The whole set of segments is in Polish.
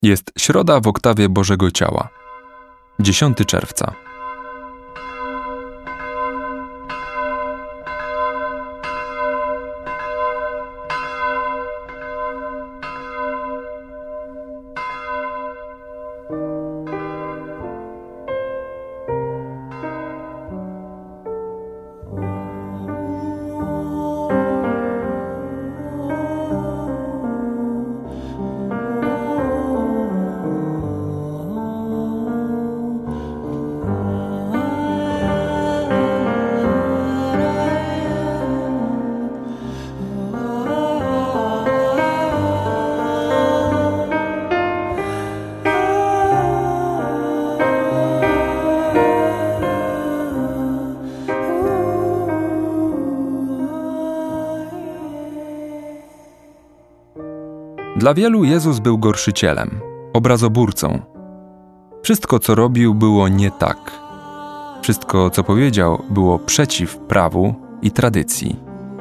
Jest środa w oktawie Bożego Ciała, 10 czerwca. Dla wielu Jezus był gorszycielem, obrazoburcą. Wszystko, co robił, było nie tak. Wszystko, co powiedział, było przeciw prawu i tradycji.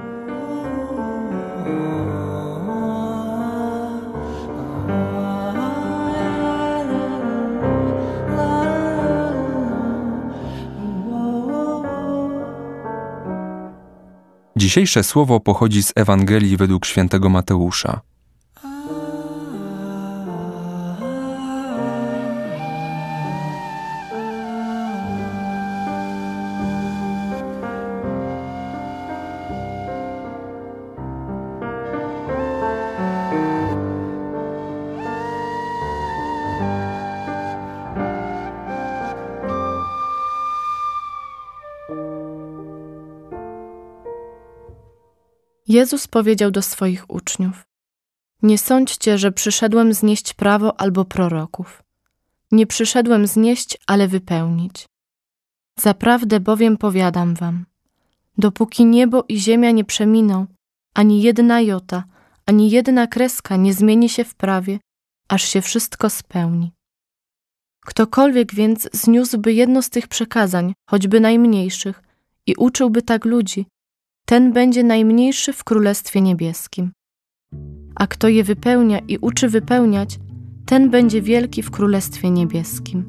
Dzisiejsze słowo pochodzi z Ewangelii według świętego Mateusza. Jezus powiedział do swoich uczniów: Nie sądźcie, że przyszedłem znieść prawo albo proroków. Nie przyszedłem znieść, ale wypełnić. Zaprawdę bowiem powiadam wam, dopóki niebo i ziemia nie przeminą, ani jedna jota, ani jedna kreska nie zmieni się w prawie, aż się wszystko spełni. Ktokolwiek więc zniósłby jedno z tych przekazań, choćby najmniejszych, i uczyłby tak ludzi, ten będzie najmniejszy w Królestwie Niebieskim. A kto je wypełnia i uczy wypełniać, ten będzie wielki w Królestwie Niebieskim.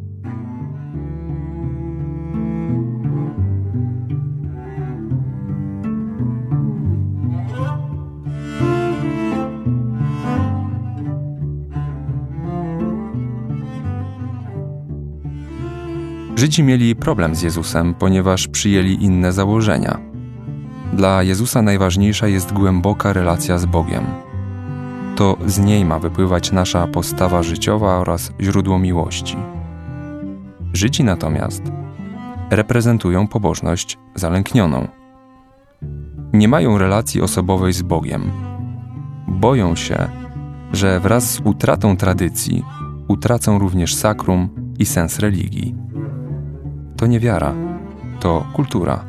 Żydzi mieli problem z Jezusem, ponieważ przyjęli inne założenia. Dla Jezusa najważniejsza jest głęboka relacja z Bogiem. To z niej ma wypływać nasza postawa życiowa oraz źródło miłości. Żydzi natomiast reprezentują pobożność zalęknioną. Nie mają relacji osobowej z Bogiem. Boją się, że wraz z utratą tradycji utracą również sakrum i sens religii. To nie wiara, to kultura.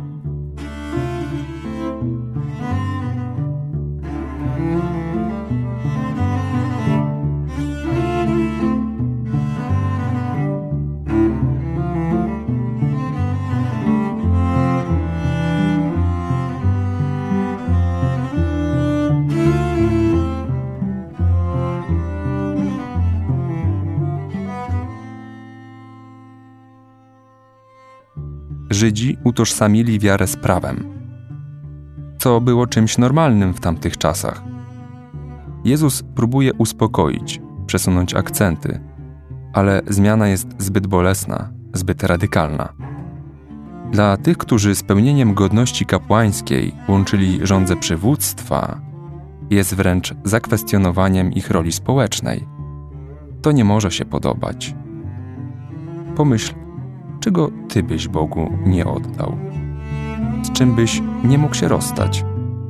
Żydzi utożsamili wiarę z prawem, co było czymś normalnym w tamtych czasach. Jezus próbuje uspokoić, przesunąć akcenty, ale zmiana jest zbyt bolesna, zbyt radykalna. Dla tych, którzy z pełnieniem godności kapłańskiej łączyli żądzę przywództwa, jest wręcz zakwestionowaniem ich roli społecznej. To nie może się podobać. Pomyśl, czego Ty byś Bogu nie oddał? Z czym byś nie mógł się rozstać?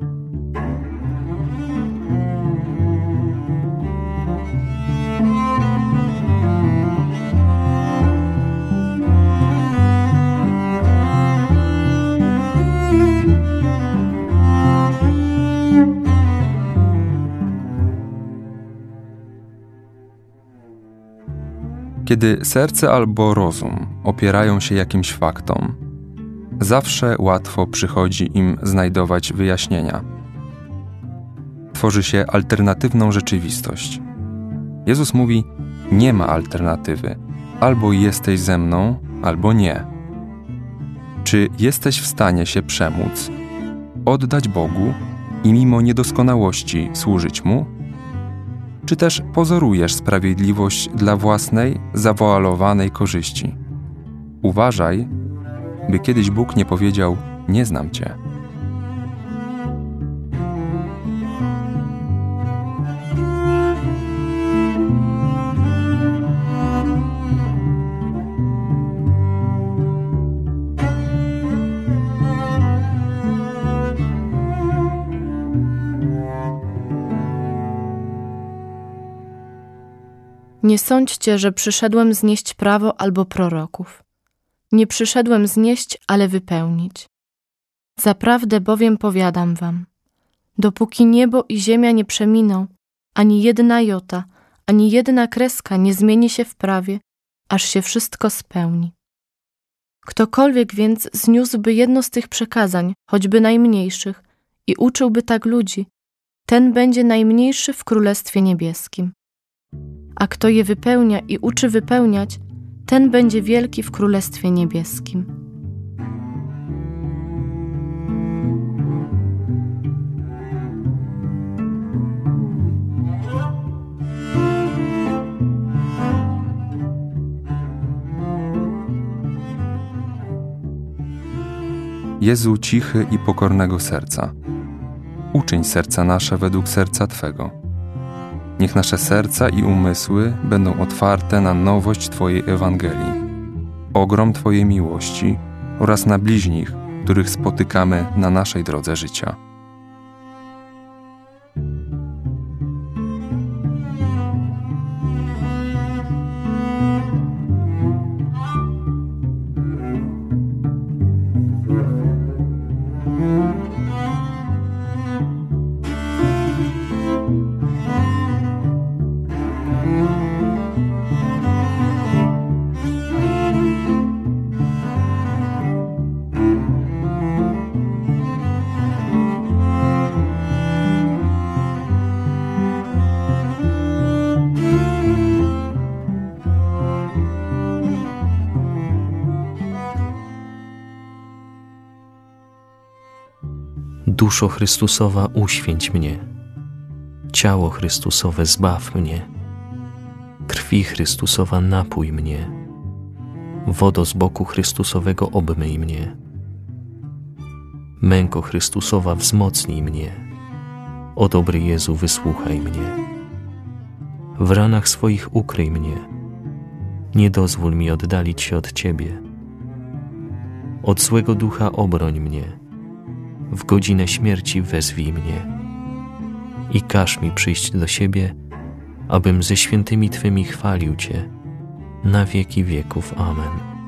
Kiedy serce albo rozum opierają się jakimś faktom, zawsze łatwo przychodzi im znajdować wyjaśnienia. Tworzy się alternatywną rzeczywistość. Jezus mówi, nie ma alternatywy. Albo jesteś ze mną, albo nie. Czy jesteś w stanie się przemóc, oddać Bogu i mimo niedoskonałości służyć Mu? Czy też pozorujesz sprawiedliwość dla własnej, zawoalowanej korzyści? Uważaj, by kiedyś Bóg nie powiedział, nie znam Cię. Nie sądźcie, że przyszedłem znieść prawo albo proroków. Nie przyszedłem znieść, ale wypełnić. Zaprawdę bowiem powiadam wam, dopóki niebo i ziemia nie przeminą, ani jedna jota, ani jedna kreska nie zmieni się w prawie, aż się wszystko spełni. Ktokolwiek więc zniósłby jedno z tych przekazań, choćby najmniejszych, i uczyłby tak ludzi, ten będzie najmniejszy w Królestwie Niebieskim. A kto je wypełnia i uczy wypełniać, ten będzie wielki w Królestwie Niebieskim. Jezu cichy i pokornego serca, uczyń serca nasze według serca Twego. Niech nasze serca i umysły będą otwarte na nowość Twojej Ewangelii, ogrom Twojej miłości oraz na bliźnich, których spotykamy na naszej drodze życia. Duszo Chrystusowa, uświęć mnie. Ciało Chrystusowe, zbaw mnie. Krwi Chrystusowa, napój mnie. Wodo z boku Chrystusowego, obmyj mnie. Męko Chrystusowa, wzmocnij mnie. O dobry Jezu, wysłuchaj mnie. W ranach swoich ukryj mnie. Nie dozwól mi oddalić się od Ciebie. Od złego ducha obroń mnie. W godzinę śmierci wezwij mnie i każ mi przyjść do siebie, abym ze świętymi Twymi chwalił Cię na wieki wieków. Amen.